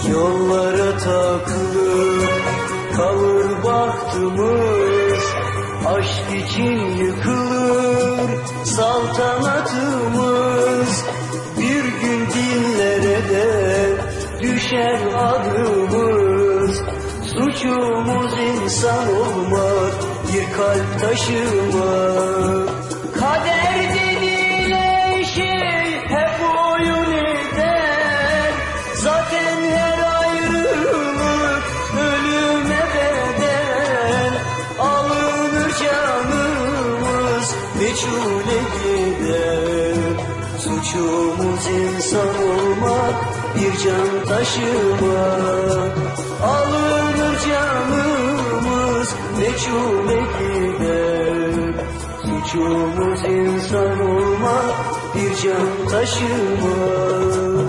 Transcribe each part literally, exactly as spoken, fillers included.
Yollara takılıp kalır bahtımız, aşk için yıkılır saltanatımız. Bir gün dillere de düşer adımız, suçumuz insan olmak, bir kalp taşımak. Kader denilen şey hep oyun eder, zaten her ayrılık ölüme bedel. Alınır canımız meçhule gider, suçumuz insan olmak, bir can taşımak. Alınır canımız meçhule gider, suçumuz insan olmak, bir can taşımak.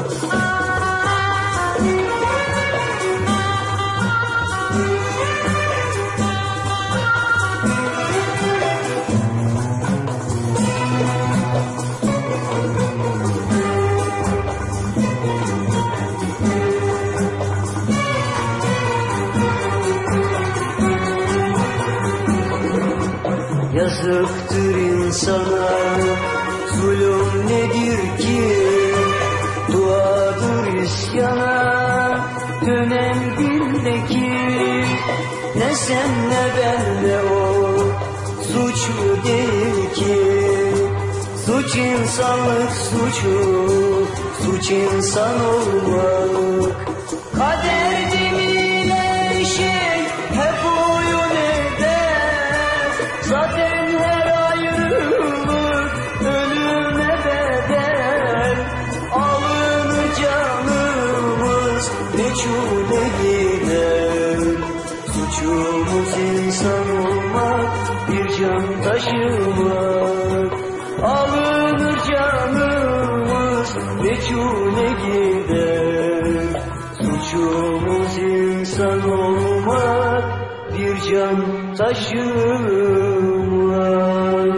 Yazıktır insana, zulüm nedir ki? Duadır isyana, dönen bildeki. Ne sen ne ben ne o, suçlu değil ki. Suç insanlık suçu, suç insan olmak. Kader denilen şey hep oyun eder, zaten her ayrılık ölüme bedel. Alınır canımız meçhule gider, suçumuz insan olmak, bir can taşımak. Alınır canımız meçhule gider, suçumuz insan olmak, bir can taşımak.